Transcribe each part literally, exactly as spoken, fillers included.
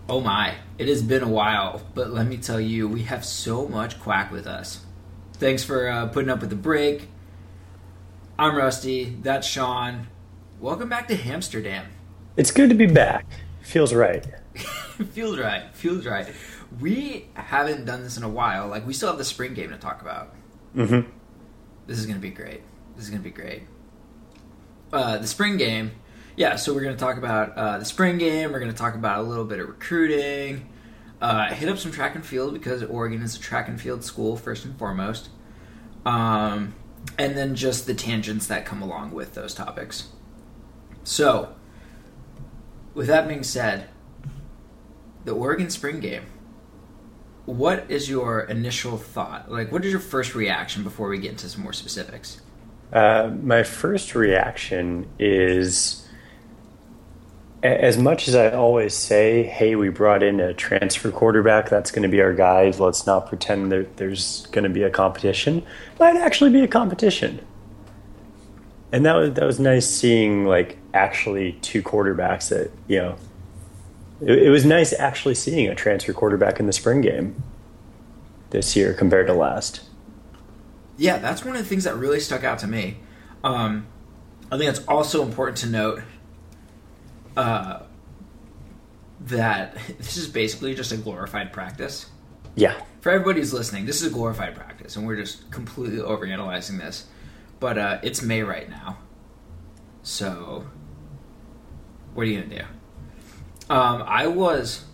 Oh my, it has been a while, but let me tell you, we have so much quack with us. Thanks for uh, putting up with the break. I'm Rusty, that's Sean. Welcome back to Hamsterdam. It's good to be back. Feels right. Feels right, feels right. We haven't done this in a while. Like, we still have the spring game to talk about. Mm-hmm. This is going to be great. This is going to be great. Uh, the spring game, yeah, so we're going to talk about uh, the spring game. We're going to talk about a little bit of recruiting. Uh, hit up some track and field because Oregon is a track and field school, first and foremost. Um, and then just the tangents that come along with those topics. So, with that being said, the Oregon spring game, what is your initial thought? Like, what is your first reaction before we get into some more specifics? Uh, my first reaction is, as much as I always say, hey, we brought in a transfer quarterback, that's going to be our guy, let's not pretend that there's going to be a competition. Might actually be a competition. And that was, that was nice seeing, like, actually two quarterbacks that, you know, it, it was nice actually seeing a transfer quarterback in the spring game this year compared to last. Yeah, that's one of the things that really stuck out to me. Um, I think it's also important to note uh, that this is basically just a glorified practice. Yeah. For everybody who's listening, this is a glorified practice, and we're just completely overanalyzing this. But uh, it's May right now. So, what are you going to do? Um, I was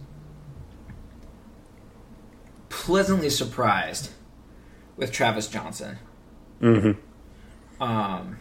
pleasantly surprised with Travis Johnson. Mm-hmm. Um,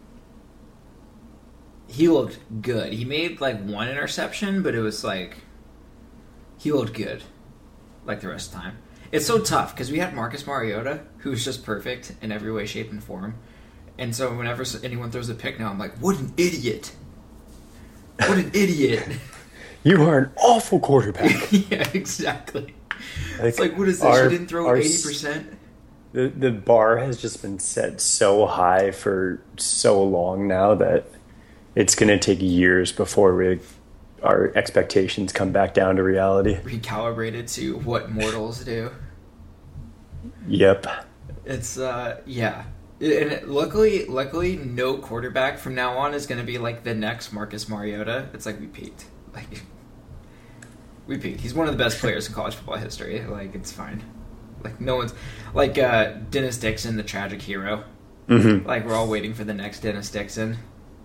he looked good. He made like one interception, but it was like he looked good, like the rest of the time. It's so tough because we had Marcus Mariota, who's just perfect in every way, shape, and form. And so whenever anyone throws a pick now, I'm like, what an idiot! What an idiot! You are an awful quarterback. Yeah, exactly. Like, it's like, what is this? Our, you didn't throw eighty percent? The the bar has just been set so high for so long now that it's going to take years before we our expectations come back down to reality. Recalibrated to what mortals do. Yep. It's uh yeah. And it, luckily, luckily, no quarterback from now on is going to be like the next Marcus Mariota. It's like we peaked. Like we peaked. He's one of the best players in college football history. Like it's fine. Like no one's like uh, Dennis Dixon, the tragic hero. Mm-hmm. Like we're all waiting for the next Dennis Dixon.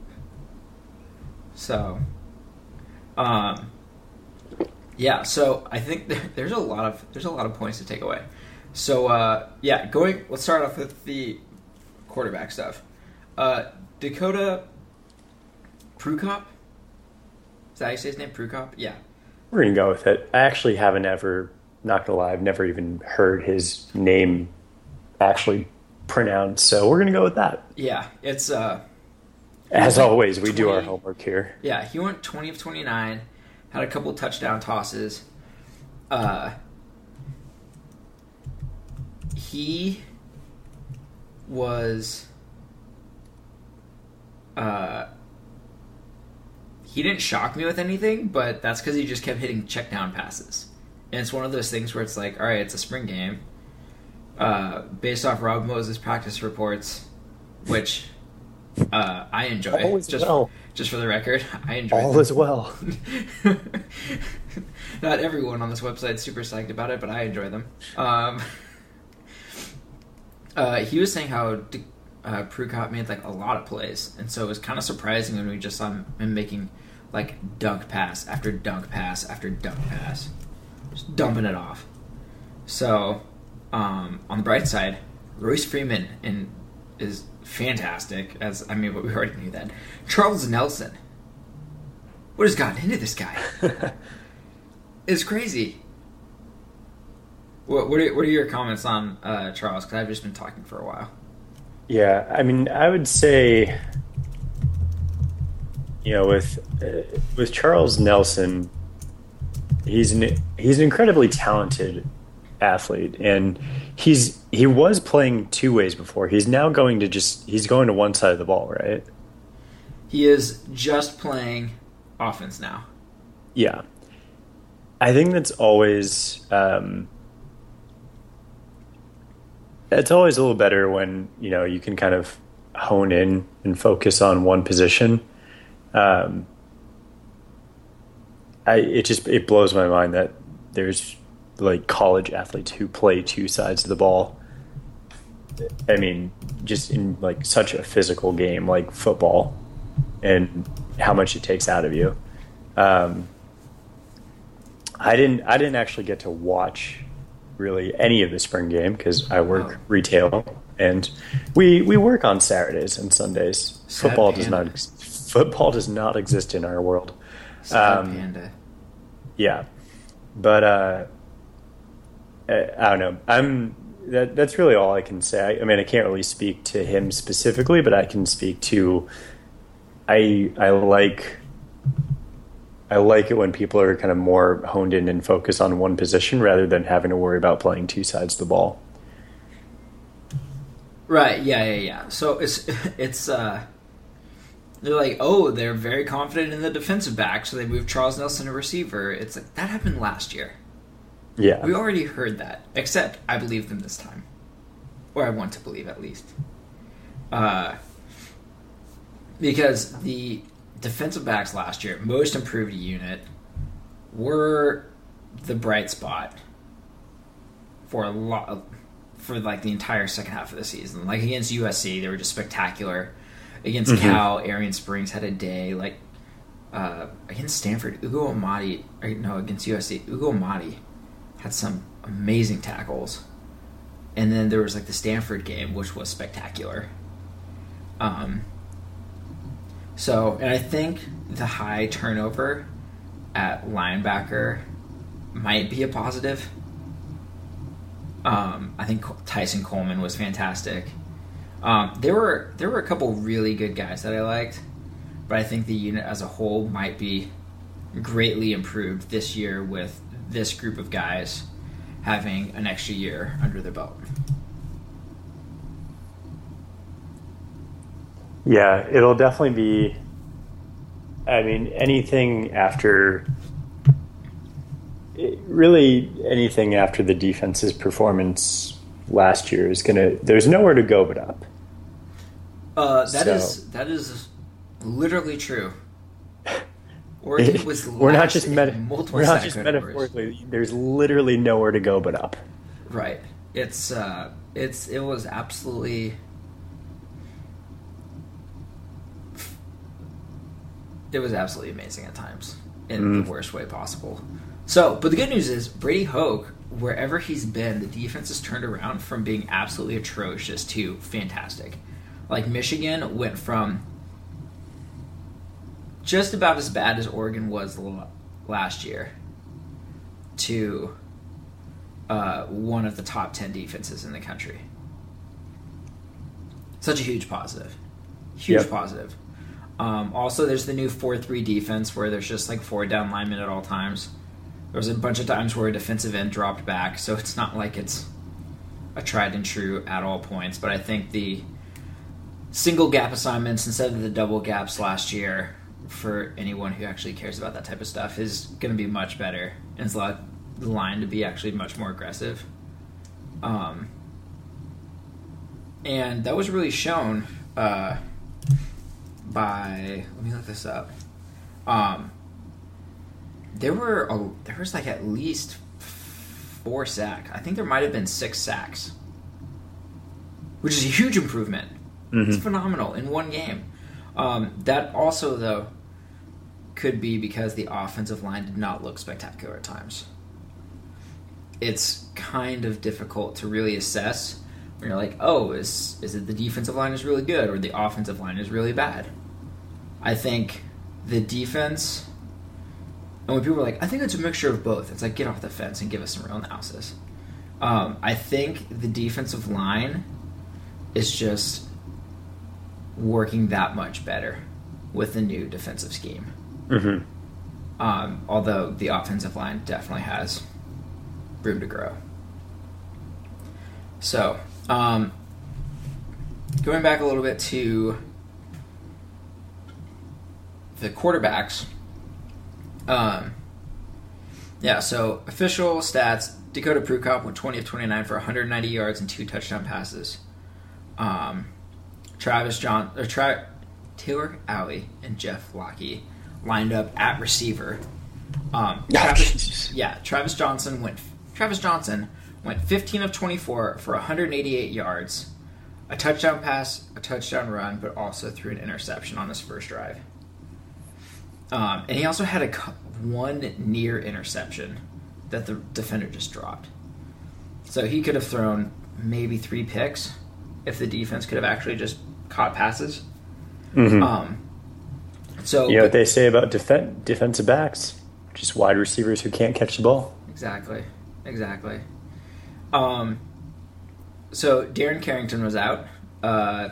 So, um, yeah. So I think there's a lot of there's a lot of points to take away. So uh, yeah, going. Let's start off with the quarterback stuff. Uh, Dakota Prukop. Is that how you say his name? Prukop? Yeah. We're going to go with it. I actually haven't ever, not going to lie, I've never even heard his name actually pronounced, so we're going to go with that. Yeah, it's... Uh, As always, we twenty do our homework here. Yeah, he went twenty of twenty-nine, had a couple touchdown tosses. Uh, he was... Uh... He didn't shock me with anything, but that's because he just kept hitting check down passes. And it's one of those things where it's like, all right, it's a spring game. Uh, based off Rob Moses' practice reports, which uh, I enjoy. All is just, well. just for the record, I enjoy All them. is well. Not everyone on this website is super psyched about it, but I enjoy them. Um, uh, he was saying how uh, Prukop made like a lot of plays, and so it was kind of surprising when we just saw him making like dunk pass after dunk pass after dunk pass, just dumping it off. So um, on the bright side, Royce Freeman in, is fantastic. As I mean, but we already knew that. Charles Nelson, what has gotten into this guy? It's crazy. What what are, what are your comments on uh, Charles? Because I've just been talking for a while. Yeah, I mean, I would say, you know, with uh, with Charles Nelson, he's an he's an incredibly talented athlete, and he's he was playing two ways before. He's now going to just he's going to one side of the ball, right? He is just playing offense now. Yeah. I think that's always um, it's always a little better when you know you can kind of hone in and focus on one position. Um, I it just it blows my mind that there's like college athletes who play two sides of the ball. I mean, just in like such a physical game like football, and how much it takes out of you. Um, I didn't. I didn't actually get to watch really any of the spring game because I work oh. retail, and we we work on Saturdays and Sundays. Sad football panda. does not. Football does not exist in our world. Sad um, panda. Yeah, but uh, I, I don't know. I'm. That that's really all I can say. I, I mean, I can't really speak to him specifically, but I can speak to. I I like. I like it when people are kind of more honed in and focused on one position rather than having to worry about playing two sides of the ball. Right. Yeah. Yeah. Yeah. So it's it's uh, they're like, oh, they're very confident in the defensive back, so they moved Charles Nelson to receiver. It's like that happened last year. Yeah, we already heard that. Except I believe them this time, or I want to believe at least, uh, because the defensive backs last year, most improved unit, were the bright spot for a lot for like the entire second half of the season. Like against U S C, they were just spectacular. Against mm-hmm. Cal, Arian Springs had a day. Like uh, against Stanford, Ugo Amadi. Or, no, against U S C, Ugo Amadi had some amazing tackles. And then there was like the Stanford game, which was spectacular. Um. So, and I think the high turnover at linebacker might be a positive. Um, I think Tyson Coleman was fantastic. Um, there were there were a couple really good guys that I liked, but I think the unit as a whole might be greatly improved this year with this group of guys having an extra year under their belt. Yeah, it'll definitely be. I mean, anything after. Really, anything after the defense's performance last year is gonna. There's nowhere to go but up. Uh, that so. is that is literally true. Oregon was we're not just meta- we're not just categories. metaphorically. There's literally nowhere to go but up. Right. It's uh, it's it was absolutely. It was absolutely amazing at times, in mm. the worst way possible. So, but the good news is, Brady Hoke, wherever he's been, the defense has turned around from being absolutely atrocious to fantastic. Like, Michigan went from just about as bad as Oregon was last year to uh, one of the top ten defenses in the country. Such a huge positive. Huge yep. positive. Um, also, there's the new four three defense where there's just like four down linemen at all times. There was a bunch of times where a defensive end dropped back, so it's not like it's a tried and true at all points. But I think the single gap assignments instead of the double gaps last year, for anyone who actually cares about that type of stuff, is going to be much better. And it's allowed the line to be actually much more aggressive. Um, and that was really shown uh, by... Let me look this up. Um, there were a, there was like at least four sacks. I think there might have been six sacks, which is a huge improvement. Mm-hmm. It's phenomenal in one game. Um, that also, though, could be because the offensive line did not look spectacular at times. It's kind of difficult to really assess when you're like, oh, is is it the defensive line is really good or the offensive line is really bad? I think the defense, and when people are like, I think it's a mixture of both, it's like, get off the fence and give us some real analysis. Um, I think the defensive line is just working that much better with the new defensive scheme. Mm-hmm. Um, although the offensive line definitely has room to grow. So, um, going back a little bit to the quarterbacks, um, Yeah, so official stats, Dakota Prukop went twenty of twenty-nine for one hundred ninety yards and two touchdown passes. Um, Travis John, or Tra- Taylor Alley and Jeff Lockie lined up at receiver. Um, Travis, yeah, Travis Johnson went. Travis Johnson went fifteen of twenty-four for one hundred eighty-eight yards, a touchdown pass, a touchdown run, but also threw an interception on his first drive. Um, and he also had a one near interception that the defender just dropped. So he could have thrown maybe three picks if the defense could have actually just caught passes. Mm-hmm. Um, so you know what they say about def- defensive backs? Just wide receivers who can't catch the ball. Exactly. Exactly. Um, so Darren Carrington was out. Uh,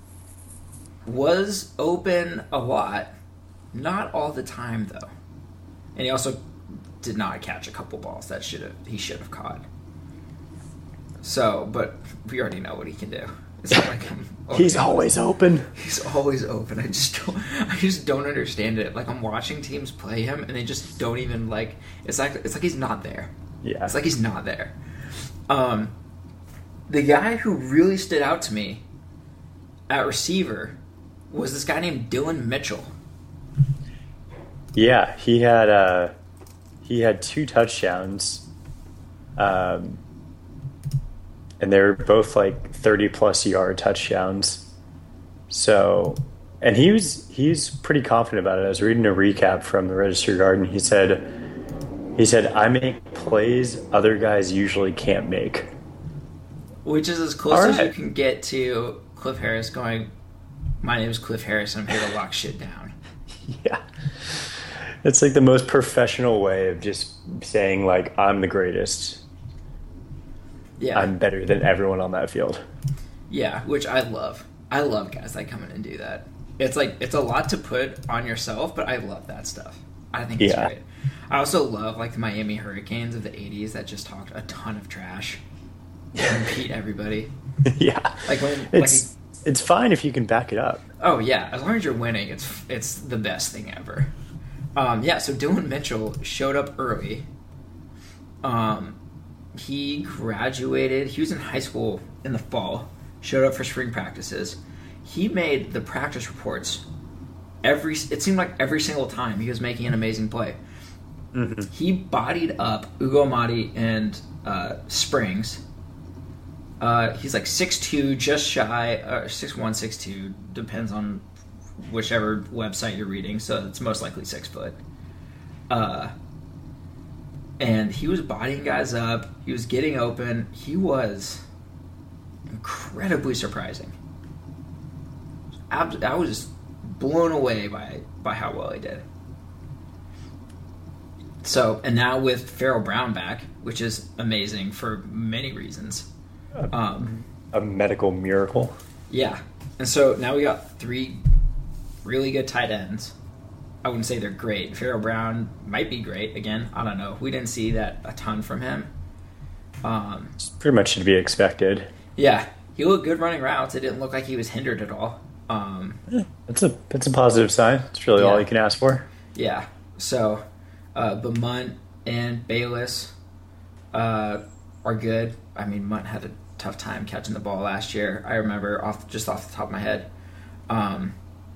was open a lot. Not all the time, though. And he also did not catch a couple balls that should have he should have caught. So, but we already know what he can do. It's not like I'm he's always open. He's always open. I just don't. I just don't understand it. Like I'm watching teams play him, and they just don't even like. It's like it's like he's not there. Yeah. It's like he's not there. Um, the guy who really stood out to me at receiver was this guy named Dylan Mitchell. Yeah, he had uh, he had two touchdowns, um, and they were both like thirty plus yard touchdowns. So, and he was he's pretty confident about it. I was reading a recap from the Register Guard, and he said he said I make plays other guys usually can't make, which is as close right. as you can get to Cliff Harris going. My name is Cliff Harris, and I'm here to lock shit down. Yeah. It's like the most professional way of just saying, like, I'm the greatest. Yeah. I'm better than everyone on that field. Yeah, which I love. I love guys that come in and do that. It's like, it's a lot to put on yourself, but I love that stuff. I think it's yeah. great. I also love, like, the Miami Hurricanes of the eighties that just talked a ton of trash and beat everybody. Yeah. Like, when... It's, like, it's fine if you can back it up. Oh, yeah. As long as you're winning, it's it's the best thing ever. Um, yeah, so Dylan Mitchell showed up early. Um, he graduated. He was in high school in the fall. Showed up for spring practices. He made the practice reports every. It seemed like every single time he was making an amazing play. Mm-hmm. He bodied up Ugo Amadi and uh, Springs. Uh, he's like six two, just shy, uh, six one, six two, depends on whichever website you're reading, so it's most likely six foot. Uh, and he was bodying guys up. He was getting open. He was incredibly surprising. I was blown away by by how well he did. So, and now with Farrell Brown back, which is amazing for many reasons. Um, a medical miracle. Yeah. And so now we got three really good tight ends. I wouldn't say they're great. Farrell Brown might be great. Again, I don't know. We didn't see that a ton from him. Um, it's pretty much to be expected. Yeah. He looked good running routes. It didn't look like he was hindered at all. Um, yeah, that's a that's a positive sign. It's really yeah. all you can ask for. Yeah. So, uh, but Munt and Bayless uh, are good. I mean, Munt had a tough time catching the ball last year. I remember off just off the top of my head. Um,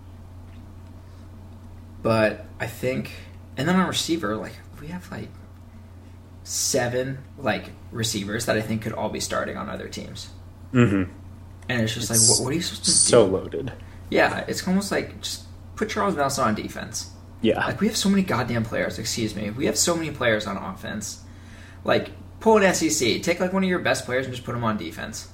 but I think, and then on receiver, like we have like seven like receivers that I think could all be starting on other teams. Mm-hmm. And it's just it's like, what, what are you supposed to so do? So loaded. Yeah, it's almost like just put Charles Nelson on defense. Yeah. Like we have so many goddamn players. Excuse me, we have so many players on offense. Like. Pull an S E C. Take like one of your best players and just put them on defense.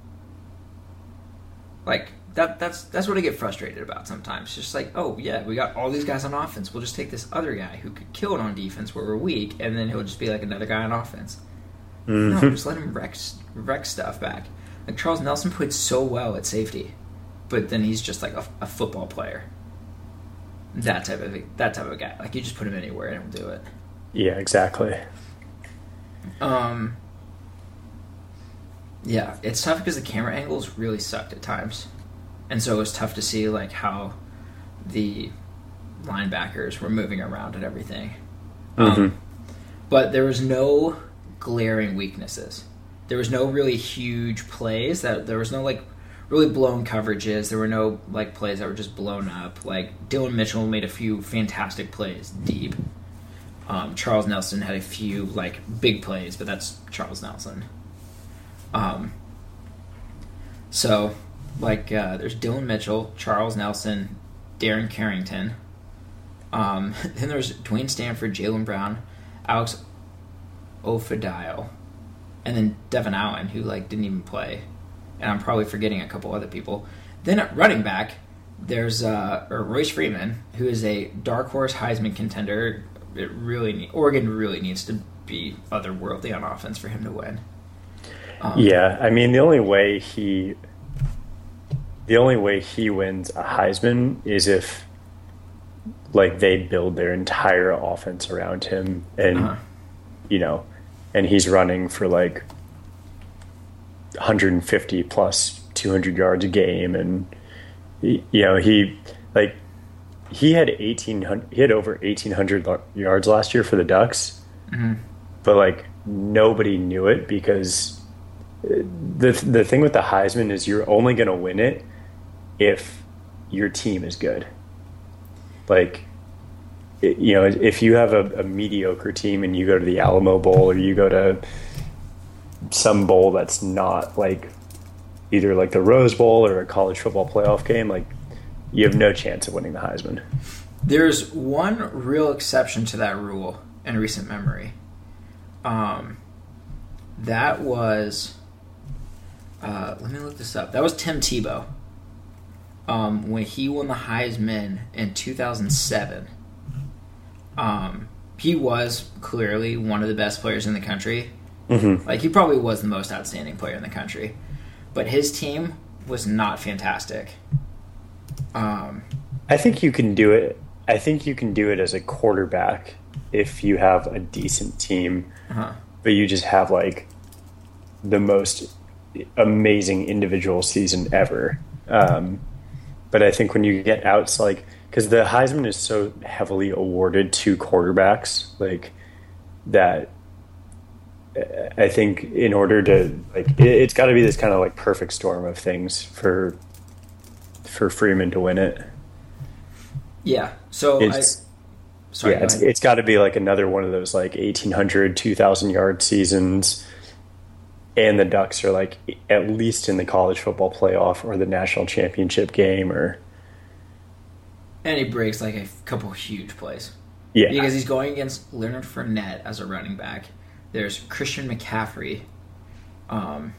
Like that. That's that's what I get frustrated about sometimes. It's just like, oh yeah, we got all these guys on offense. We'll just take this other guy who could kill it on defense where we're weak, and then he'll just be like another guy on offense. Mm-hmm. No, just let him wreck wreck stuff back. Like Charles Nelson played so well at safety, but then he's just like a, a football player. That type of that type of guy. Like you just put him anywhere and he'll do it. Yeah, exactly. Um. Yeah, it's tough because the camera angles really sucked at times, and so it was tough to see like how the linebackers were moving around and everything. Mm-hmm. Um, but there was no glaring weaknesses. There was no really huge plays. That there was no like really blown coverages. There were no like plays that were just blown up. Like Dylan Mitchell made a few fantastic plays deep. Um, Charles Nelson had a few like big plays, but that's Charles Nelson. Um, so like uh, there's Dylan Mitchell, Charles Nelson, Darren Carrington. Um, then there's Dwayne Stanford, Jaylen Brown, Alex Ofadial, and then Devin Allen, who like didn't even play. And I'm probably forgetting a couple other people. Then at running back, there's uh, or Royce Freeman, who is a dark horse Heisman contender. It really need, Oregon really needs to be otherworldly on offense for him to win. Um, yeah, I mean the only way he the only way he wins a Heisman is if like they build their entire offense around him, and uh-huh. you know, and he's running for like one hundred fifty plus two hundred yards a game, and you know he like he had eighteen hundred he had over eighteen hundred yards last year for the Ducks, mm-hmm. but like nobody knew it because the the thing with the Heisman is you're only going to win it if your team is good. Like, you know, if you have a, a mediocre team and you go to the Alamo Bowl or you go to some bowl that's not like either like the Rose Bowl or a college football playoff game, like you have no chance of winning the Heisman. There's one real exception to that rule in recent memory. Um, that was, uh, let me look this up. That was Tim Tebow. Um, when he won the Heisman in two thousand seven, um, he was clearly one of the best players in the country. Mm-hmm. Like, he probably was the most outstanding player in the country. But his team was not fantastic. Um, I think you can do it. I think you can do it as a quarterback if you have a decent team, uh-huh. but you just have, like, the most amazing individual season ever. Um But I think when you get out, it's like, because the Heisman is so heavily awarded to quarterbacks, like that. I think in order to like, it, it's got to be this kind of like perfect storm of things for for Freeman to win it. Yeah. So it's, I, sorry, yeah, it's, it's got to be like another one of those like eighteen hundred, two thousand yard seasons. And the Ducks are like at least in the college football playoff or the national championship game, or and he breaks like a couple huge plays. Yeah, because he's going against Leonard Fournette as a running back. There's Christian McCaffrey. Um,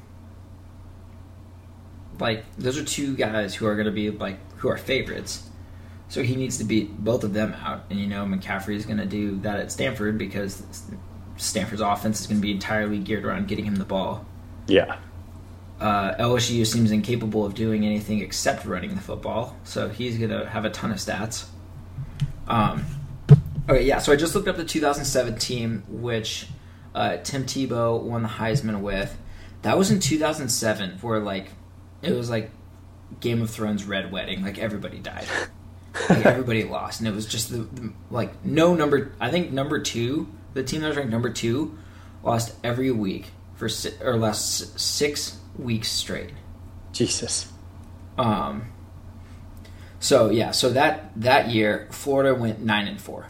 like those are two guys who are going to be like who are favorites. So he needs to beat both of them out, and you know McCaffrey is going to do that at Stanford because Stanford's offense is going to be entirely geared around getting him the ball. Yeah. Uh, L S U seems incapable of doing anything except running the football, so he's going to have a ton of stats. Um, okay, yeah, so I just looked up the two thousand seven team, which uh, Tim Tebow won the Heisman with. That was in two thousand seven, where, like, it was like Game of Thrones Red Wedding. Like, everybody died. Like, everybody lost, and it was just, the, the like, no number... I think number two... The team that was ranked number two lost every week for si- or last six weeks straight. Jesus. Um. So yeah, so that that year Florida went nine and four,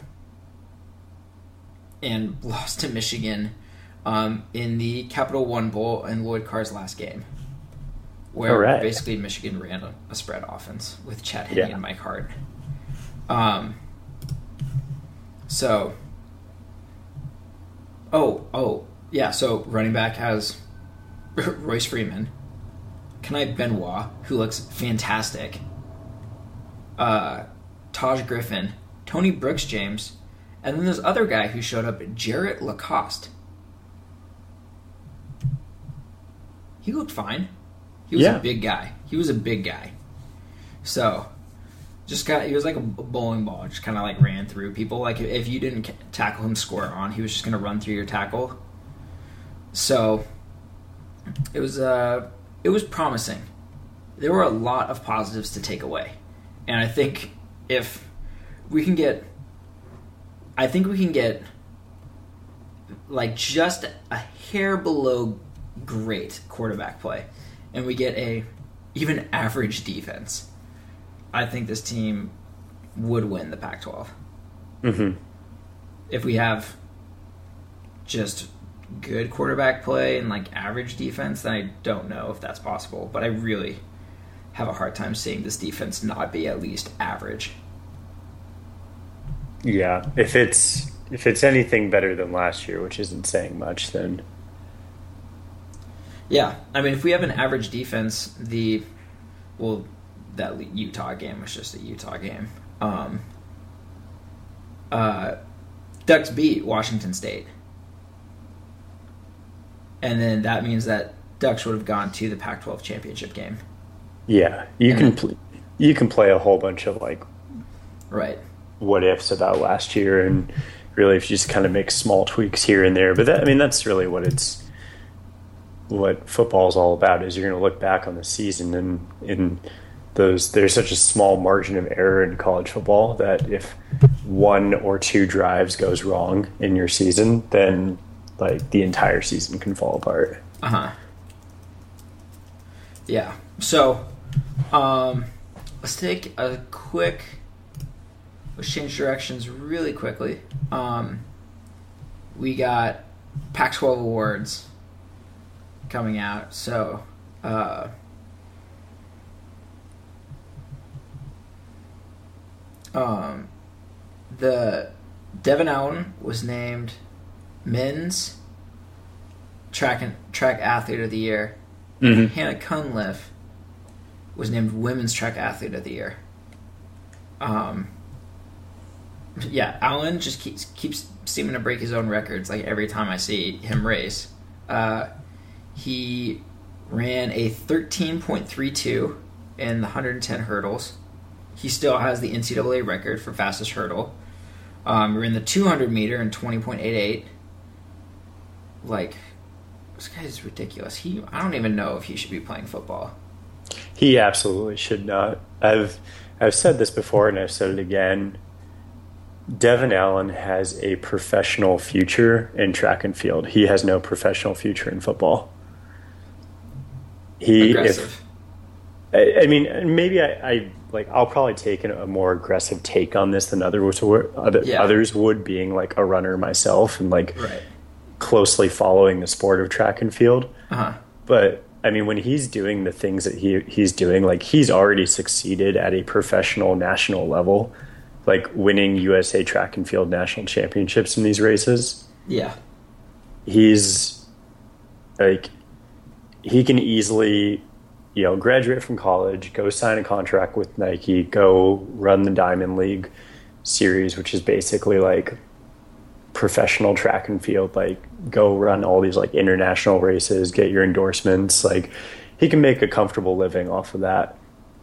and lost to Michigan, um, in the Capital One Bowl in Lloyd Carr's last game, where right. basically Michigan ran a, a spread offense with Chad Henne yeah. and Mike Hart. Um. So. Oh, oh, yeah, so running back has Royce Freeman, Kenneth Benoit, who looks fantastic, uh, Taj Griffin, Tony Brooks James, and then this other guy who showed up, Jarrett Lacoste. He looked fine. He was yeah. a big guy. He was a big guy. So... Just kind of, he was like a bowling ball, just kind of like ran through people. Like if you didn't tackle him square on, he was just going to run through your tackle. So it was uh, it was promising. There were a lot of positives to take away, and I think if we can get, I think we can get like just a hair below great quarterback play, and we get a even average defense, I think this team would win the Pac twelve. Mm-hmm. If we have just good quarterback play and like average defense, then I don't know if that's possible. But I really have a hard time seeing this defense not be at least average. Yeah, if it's if it's anything better than last year, which isn't saying much, then yeah. I mean, if we have an average defense, the well, that Utah game was just a Utah game. Um, uh, Ducks beat Washington State. And then that means that Ducks would have gone to the Pac twelve championship game. Yeah, you and can then, pl- you can play a whole bunch of like right what ifs about last year, and really if you just kind of make small tweaks here and there. But that, I mean, that's really what it's what football is all about. Is you're going to look back on the season, and in those there's such a small margin of error in college football that if one or two drives goes wrong in your season, then like the entire season can fall apart. Uh-huh. Yeah. So, um, let's take a quick, let's change directions really quickly. Um, we got Pac twelve awards coming out. So, uh, um, the Devin Allen was named men's track and track athlete of the year. Mm-hmm. Hannah Cunliffe was named women's track athlete of the year. Um, yeah, Allen just keeps keeps seeming to break his own records. Like every time I see him race, uh, he ran a thirteen point three two in the one hundred ten hurdles. He still has the N C double A record for fastest hurdle. Um, we're in the two hundred meter in twenty point eight eight. Like, this guy is ridiculous. He, I don't even know if he should be playing football. He absolutely should not. I've I've said this before, and I've said it again. Devin Allen has a professional future in track and field. He has no professional future in football. He, Aggressive. If, I, I mean, maybe I, I like. I'll probably take a more aggressive take on this than others would. Other, yeah. Others would, being like a runner myself and like right. closely following the sport of track and field. Uh-huh. But I mean, when he's doing the things that he he's doing, like he's already succeeded at a professional national level, like winning U S A track and field national championships in these races. Yeah. He's like, he can easily, you know, graduate from college, go sign a contract with Nike, go run the Diamond League series, which is basically like professional track and field, like go run all these like international races, get your endorsements. Like he can make a comfortable living off of that.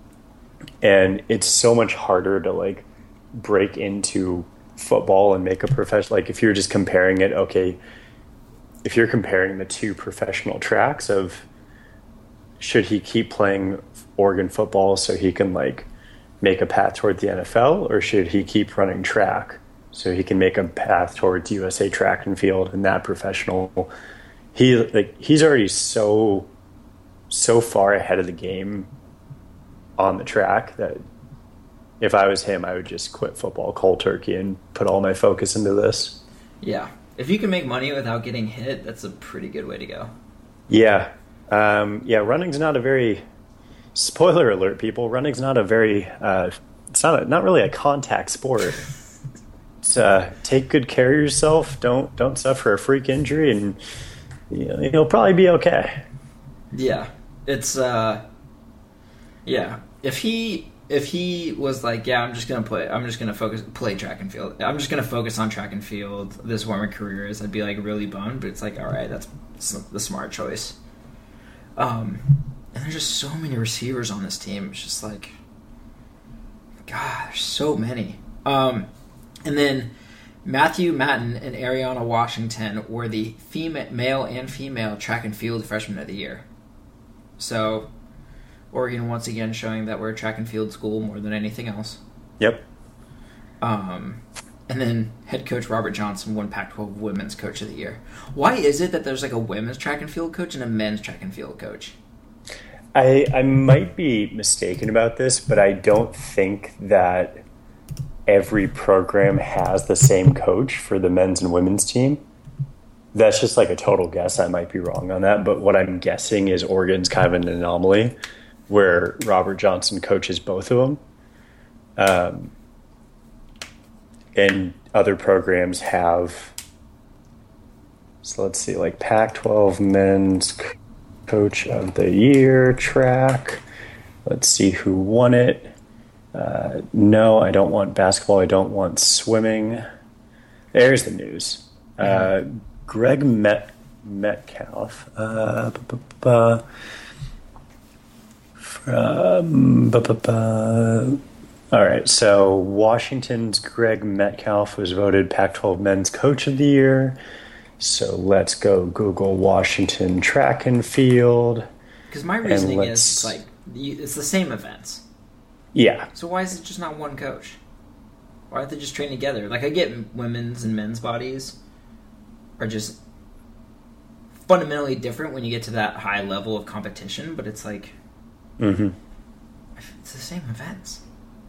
And it's so much harder to like break into football and make a professional, like if you're just comparing it, okay, if you're comparing the two professional tracks of should he keep playing Oregon football so he can like make a path toward the N F L, or should he keep running track so he can make a path towards U S A track and field and that professional? He like he's already so so far ahead of the game on the track that if I was him, I would just quit football cold turkey and put all my focus into this. Yeah. If you can make money without getting hit, that's a pretty good way to go. Yeah. Um, yeah, running's not a very, spoiler alert, people, running's not a very, uh, it's not a, not really a contact sport. It's, uh, take good care of yourself. Don't don't suffer a freak injury, and you know, you'll probably be okay. Yeah. It's, uh, yeah. If he... If he was like, yeah, I'm just gonna play, I'm just gonna focus, play track and field. I'm just gonna focus on track and field. This is what my career is. I'd be like really bummed, but it's like, all right, that's the smart choice. Um, and there's just so many receivers on this team. It's just like, God, there's so many. Um, and then Matthew Matten and Ariana Washington were the female, male and female track and field freshmen of the year. So. Oregon once again showing that we're a track and field school more than anything else. Yep. Um, And then head coach Robert Johnson won Pac twelve Women's Coach of the Year. Why is it that there's like a women's track and field coach and a men's track and field coach? I, I might be mistaken about this, but I don't think that every program has the same coach for the men's and women's team. That's just like a total guess. I might be wrong on that, but what I'm guessing is Oregon's kind of an anomaly where Robert Johnson coaches both of them. Um, and other programs have, so let's see, like Pac twelve men's Coach of the Year track. Let's see who won it. Uh, no, I don't want basketball. I don't want swimming. There's the news. Uh, Greg Met- Metcalf uh, bu- bu- bu- from. Bu- bu- bu- All right, so Washington's Greg Metcalf was voted Pac twelve Men's Coach of the Year. So let's go Google Washington track and field. Because my reasoning is it's like it's the same events. Yeah. So why is it just not one coach? Why aren't they just train together? Like I get women's and men's bodies are just fundamentally different when you get to that high level of competition, but it's like mm-hmm. it's the same events.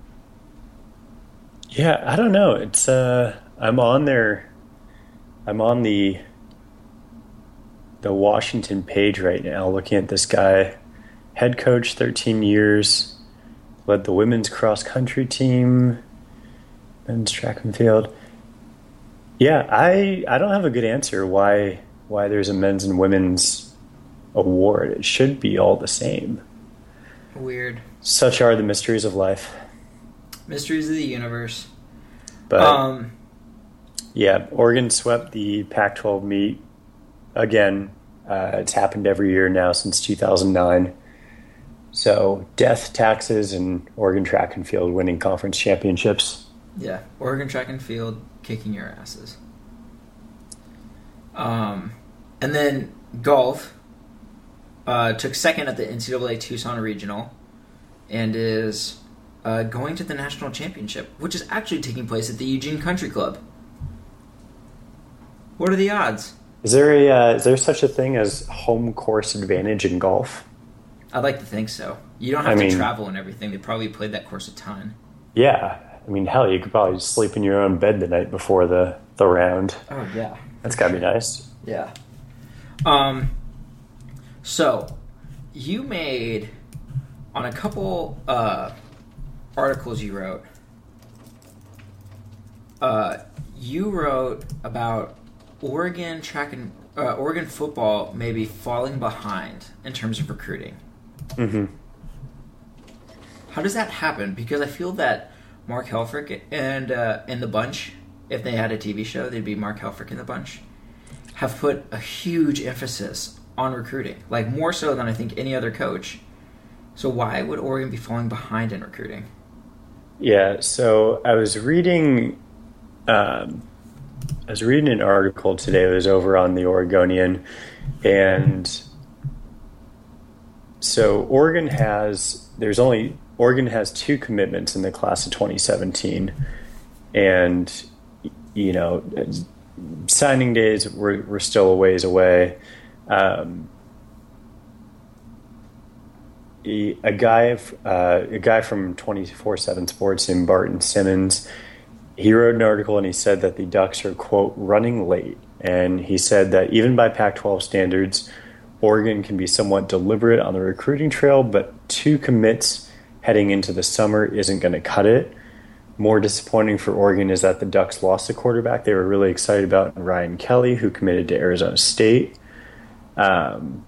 Yeah, I don't know. It's uh, I'm on there. I'm on the the Washington page right now, looking at this guy, head coach, thirteen years, led the women's cross country team, men's track and field. Yeah, I I don't have a good answer why why there's a men's and women's award. It should be all the same. Weird. Such are the mysteries of life. Mysteries of the universe. But um. Yeah, Oregon swept the Pac twelve meet again. Uh, it's happened every year now since two thousand nine. So, death, taxes, and Oregon track and field winning conference championships. Yeah, Oregon track and field kicking your asses. Um, and then golf uh, took second at the N C double A Tucson Regional and is uh, going to the national championship, which is actually taking place at the Eugene Country Club. What are the odds? Is there a uh, is there such a thing as home course advantage in golf? I'd like to think so. You don't have I to mean, travel and everything. They probably played that course a ton. Yeah. I mean, hell, you could probably just sleep in your own bed the night before the, the round. Oh, yeah. That's got to be nice. Yeah. Um. So, you made, on a couple uh, articles you wrote, uh, you wrote about Oregon track and uh, Oregon football maybe falling behind in terms of recruiting. Mm-hmm. How does that happen? Because I feel that Mark Helfrich and uh, and the bunch, if they had a T V show, they'd be Mark Helfrich and the bunch, have put a huge emphasis on recruiting, like more so than I think any other coach. So why would Oregon be falling behind in recruiting? Yeah, so I was reading, um, I was reading an article today. It was over on the Oregonian, and so Oregon has there's only Oregon has two commitments in the class of twenty seventeen, and you know, signing days we're we're still a ways away. Um, a guy uh, a guy from twenty-four seven Sports in Barton Simmons, he wrote an article and he said that the Ducks are, quote, running late. And he said that even by Pac twelve standards, Oregon can be somewhat deliberate on the recruiting trail, but two commits heading into the summer isn't going to cut it. More disappointing for Oregon is that the Ducks lost a quarterback they were really excited about, Ryan Kelly, who committed to Arizona State. Um,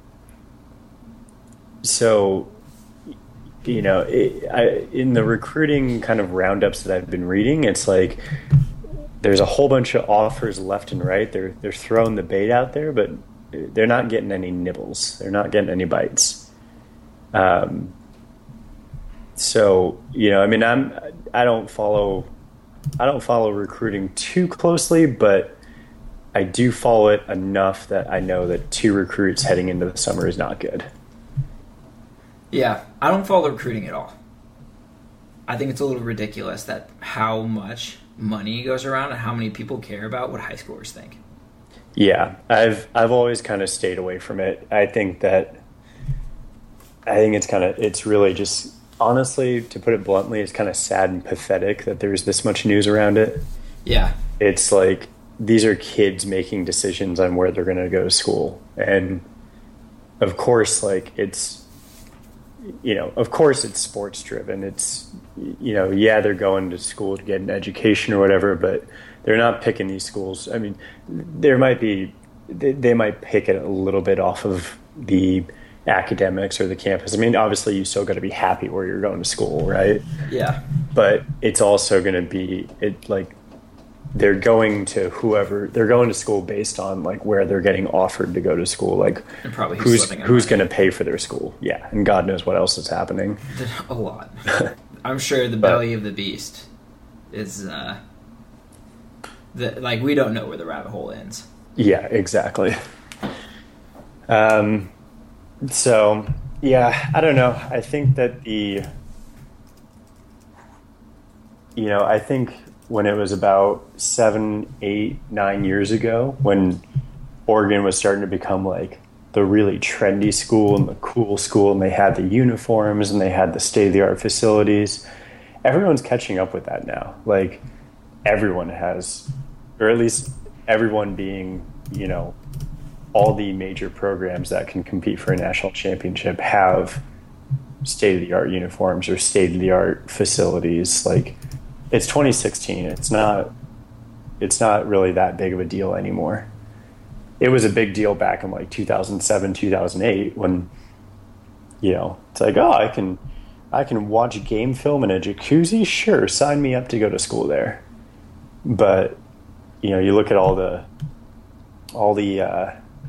so, you know, it, I, in the recruiting kind of roundups that I've been reading, it's like there's a whole bunch of offers left and right. They're they're throwing the bait out there, but they're not getting any nibbles. They're not getting any bites. Um. So, you know, I mean, I'm I don't follow I don't follow recruiting too closely, but I do follow it enough that I know that two recruits heading into the summer is not good. Yeah, I don't follow recruiting at all. I think it's a little ridiculous that how much money goes around and how many people care about what high schoolers think. Yeah, I've I've always kind of stayed away from it. I think that I think it's kind of it's really just honestly, to put it bluntly, it's kind of sad and pathetic that there's this much news around it. Yeah, it's like these are kids making decisions on where they're going to go to school, and of course, like it's you know, of course, it's sports driven. It's you know, yeah, they're going to school to get an education or whatever, but they're not picking these schools. I mean, there might be, they, they might pick it a little bit off of the academics or the campus. I mean, obviously you still got to be happy where you're going to school, right? Yeah. But it's also going to be, it like, they're going to whoever, they're going to school based on like where they're getting offered to go to school. Like and probably who's, who's going to pay for their school. Yeah. And God knows what else is happening. A lot. I'm sure the belly but, of the beast is, uh, The, like, we don't know where the rabbit hole ends. Yeah, exactly. Um, so, yeah, I don't know. I think that the, you know, I think when it was about seven, eight, nine years ago, when Oregon was starting to become, like, the really trendy school and the cool school, and they had the uniforms and they had the state-of-the-art facilities, everyone's catching up with that now. Like, everyone has... or at least everyone being, you know, all the major programs that can compete for a national championship have state-of-the-art uniforms or state-of-the-art facilities. Like, it's twenty sixteen. It's not, it's not really that big of a deal anymore. It was a big deal back in like two thousand seven, two thousand eight when, you know, it's like, oh, I can, I can watch game film in a jacuzzi. Sure. Sign me up to go to school there. But, you know, you look at all the, all the, uh,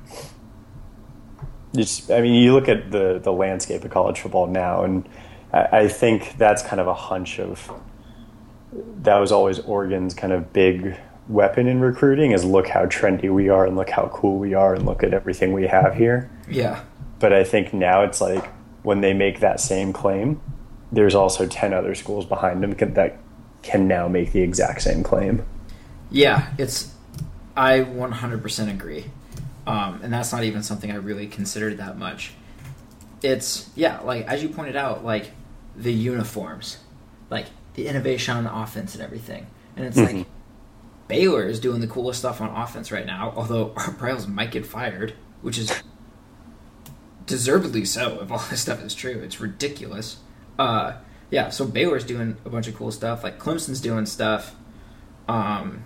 just, I mean, you look at the, the landscape of college football now, and I, I think that's kind of a hunch of, that was always Oregon's kind of big weapon in recruiting is look how trendy we are and look how cool we are and look at everything we have here. Yeah. But I think now it's like when they make that same claim, there's also ten other schools behind them that can now make the exact same claim. Yeah, it's. I one hundred percent agree, um, and that's not even something I really considered that much. It's yeah, like as you pointed out, like the uniforms, like the innovation on the offense and everything, and it's mm-hmm. like Baylor is doing the coolest stuff on offense right now. Although Art Briles might get fired, which is deservedly so if all this stuff is true. It's ridiculous. Uh, yeah, so Baylor's doing a bunch of cool stuff. Like Clemson's doing stuff. Um.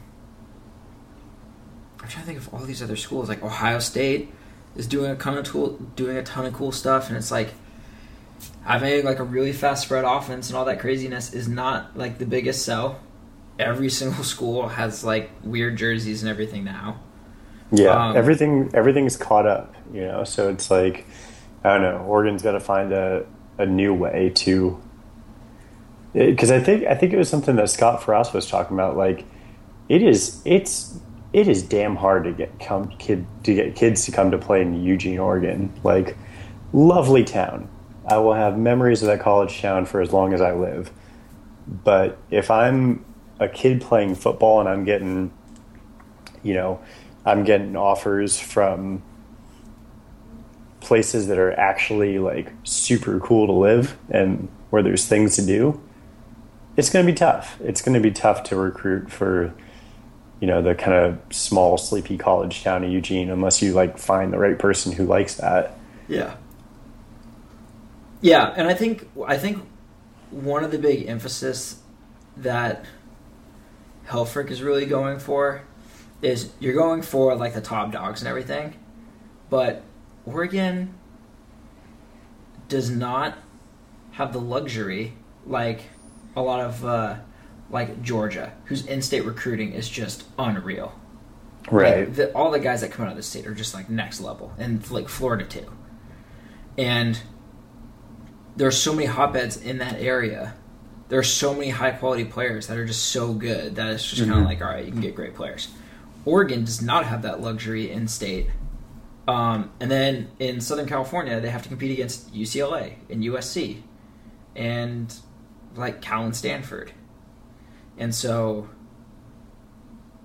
I'm trying to think of all these other schools. Like Ohio State is doing a ton of tool, doing a ton of cool stuff, and it's like having like a really fast spread offense and all that craziness is not like the biggest sell. Every single school has like weird jerseys and everything now. Yeah, um, everything everything's caught up, you know. So it's like I don't know. Oregon's got to find a, a new way to, because I think I think it was something that Scott Frost was talking about. Like it is it's. It is damn hard to get come kid to get kids to come to play in Eugene, Oregon. Like, lovely town. I will have memories of that college town for as long as I live. But if I'm a kid playing football and I'm getting, you know, I'm getting offers from places that are actually like super cool to live and where there's things to do, it's going to be tough. It's going to be tough to recruit for, you know, the kind of small, sleepy college town of Eugene, unless you like find the right person who likes that. Yeah. Yeah, and I think I think one of the big emphasis that Helfrich is really going for is you're going for like the top dogs and everything, but Oregon does not have the luxury like a lot of uh, like Georgia, whose in-state recruiting is just unreal. Right. Like, the, all the guys that come out of the state are just like next level, and like Florida too. And there's so many hotbeds in that area. There are so many high-quality players that are just so good that it's just mm-hmm. kind of like, all right, you can get great players. Oregon does not have that luxury in-state. Um, and then in Southern California, they have to compete against U C L A and U S C and like Cal and Stanford. And so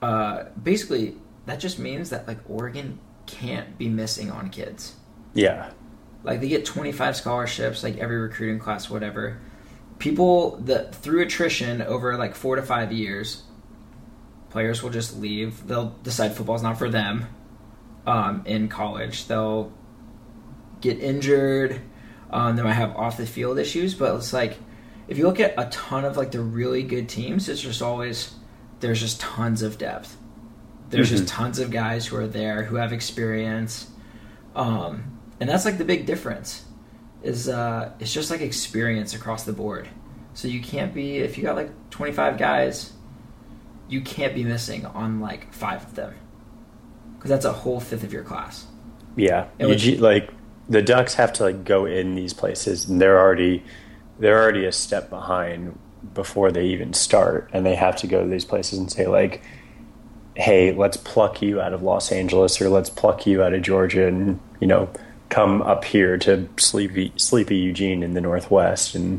uh, basically that just means that like Oregon can't be missing on kids. Yeah. Like they get twenty-five scholarships, like every recruiting class, whatever. People that through attrition over like four to five years, players will just leave. They'll decide football's not for them. Um, in college, they'll get injured. Um, they might have off the field issues, but it's like if you look at a ton of like the really good teams, it's just always there's just tons of depth. There's mm-hmm. just tons of guys who are there who have experience, um, and that's like the big difference. Is uh, it's just like experience across the board. So you can't be if you got like twenty-five guys, you can't be missing on like five of them because that's a whole fifth of your class. Yeah, you, like the Ducks have to like go in these places, and they're already they're already a step behind before they even start, and they have to go to these places and say like, "Hey, let's pluck you out of Los Angeles, or let's pluck you out of Georgia, and you know." Come up here to sleepy, sleepy Eugene in the Northwest, and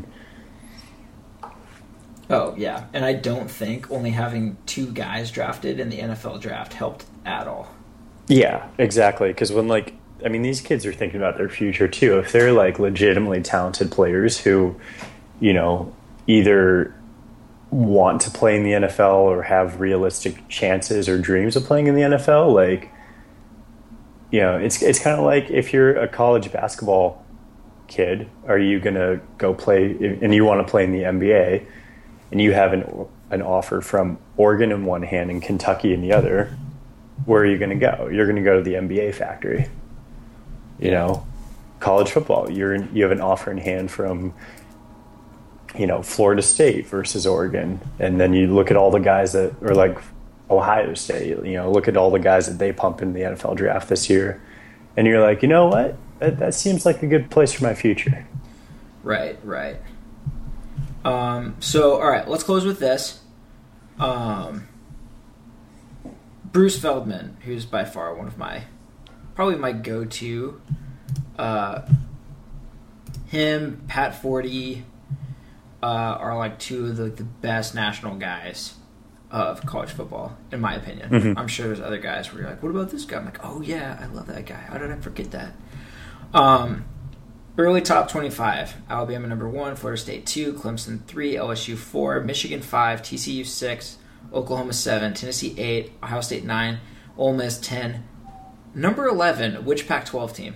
oh yeah, and I don't think only having two guys drafted in the N F L draft helped at all. Yeah, exactly. Because when like, I mean, these kids are thinking about their future too. If they're like legitimately talented players who, you know, either want to play in the N F L or have realistic chances or dreams of playing in the N F L, like. You know, it's it's kind of like if you're a college basketball kid, are you going to go play and you want to play in the N B A and you have an an offer from Oregon in one hand and Kentucky in the other, where are you going to go? You're going to go to the N B A factory. You know, college football, you're you have an offer in hand from, you know, Florida State versus Oregon. And then you look at all the guys that are like Ohio State, you know, look at all the guys that they pump in the N F L draft this year, and you're like, you know what? That, that seems like a good place for my future. Right, right. Um, so, all right, let's close with this. Um, Bruce Feldman, who's by far one of my, probably my go-to. Uh, him, Pat Forty, uh, are like two of the, the best national guys of college football, in my opinion. Mm-hmm. I'm sure there's other guys where you're like, what about this guy? I'm like, oh yeah, I love that guy. How did I forget that? Um, early top twenty-five. Alabama number one, Florida State two, Clemson three, L S U four, Michigan five, T C U six, Oklahoma seven, Tennessee eight, Ohio State nine, Ole Miss ten. Number eleven, which Pac twelve team?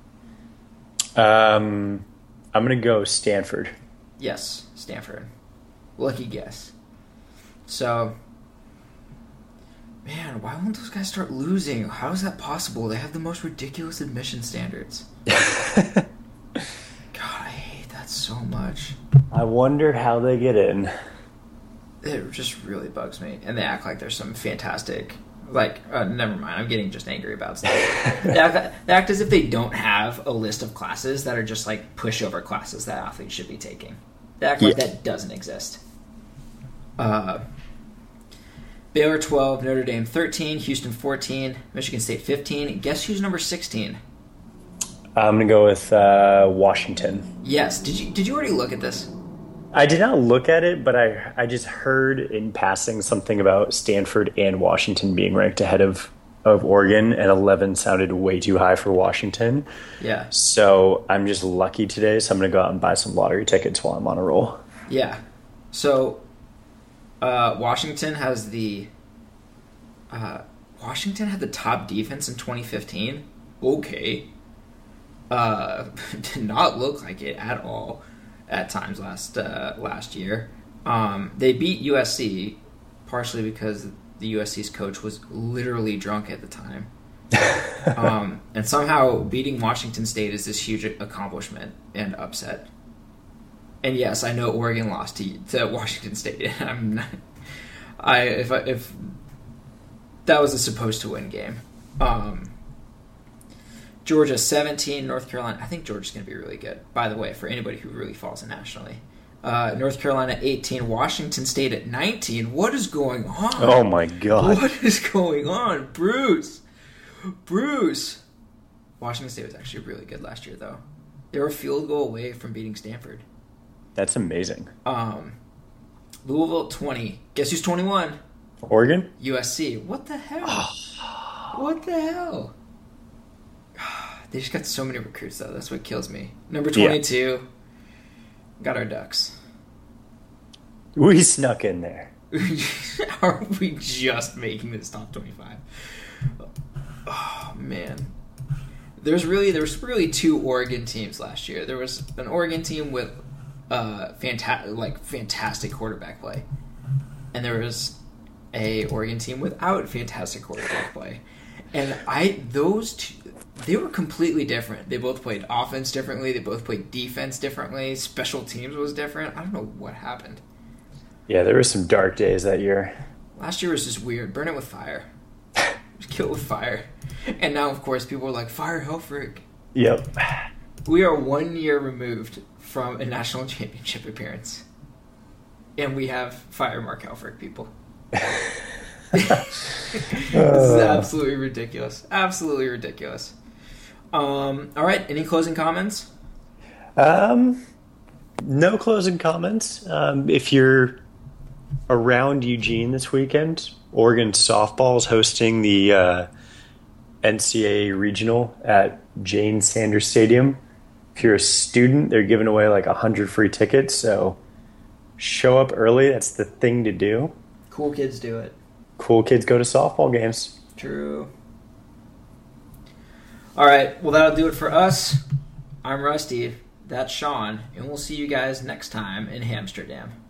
Um, I'm going to go Stanford. Yes, Stanford. Lucky guess. So, man, why won't those guys start losing? How is that possible? They have the most ridiculous admission standards. God, I hate that so much. I wonder how they get in. It just really bugs me. And they act like there's some fantastic, like, uh, never mind, I'm getting just angry about stuff. they, act, they act as if they don't have a list of classes that are just, like, pushover classes that athletes should be taking. They act like yeah. that doesn't exist. Uh... Baylor twelve, Notre Dame thirteen, Houston fourteen, Michigan State fifteen. Guess who's number sixteen? I'm going to go with uh, Washington. Yes. Did you did you already look at this? I did not look at it, but I I just heard in passing something about Stanford and Washington being ranked ahead of, of Oregon, and eleven sounded way too high for Washington. Yeah. So I'm just lucky today, so I'm going to go out and buy some lottery tickets while I'm on a roll. Yeah. So... Uh, Washington has the uh, Washington had the top defense in twenty fifteen. Okay, uh, did not look like it at all at times last uh, last year. Um, they beat U S C partially because the U S C's coach was literally drunk at the time, um, and somehow beating Washington State is this huge accomplishment and upset. And yes, I know Oregon lost to, to Washington State. I'm not, I if I, if that was a supposed to win game. Um, Georgia seventeen, North Carolina. I think Georgia's going to be really good. By the way, for anybody who really follows it nationally, uh, North Carolina eighteen, Washington State at nineteen. What is going on? Oh my God! What is going on, Bruce? Bruce. Washington State was actually really good last year, though. They were a field goal away from beating Stanford. That's amazing. Um, Louisville twenty. Guess who's twenty-one? Oregon? U S C. What the hell? What the hell? They just got so many recruits, though. That's what kills me. Number twenty-two, yeah. Got our Ducks. We snuck in there. Are we just making this top twenty-five? Oh, man. There's really there was really two Oregon teams last year. There was an Oregon team with uh, fanta- like fantastic quarterback play, and there was a Oregon team without fantastic quarterback play. And I those two, they were completely different. They both played offense differently. They both played defense differently. Special teams was different. I don't know what happened. Yeah, there were some dark days that year. Last year was just weird. Burn it with fire. Just kill it with fire. And now, of course, people are like, fire Helfrich. Yep. We are one year removed from a national championship appearance. And we have fire Mark Helfrich, people. This is absolutely ridiculous. Absolutely ridiculous. Um, all right, any closing comments? Um, no closing comments. Um, if you're around Eugene this weekend, Oregon softball is hosting the uh, N C A A regional at Jane Sanders Stadium. If you're a student, they're giving away like one hundred free tickets, so show up early. That's the thing to do. Cool kids do it. Cool kids go to softball games. True. All right, well, that'll do it for us. I'm Rusty. That's Sean, and we'll see you guys next time in Amsterdam.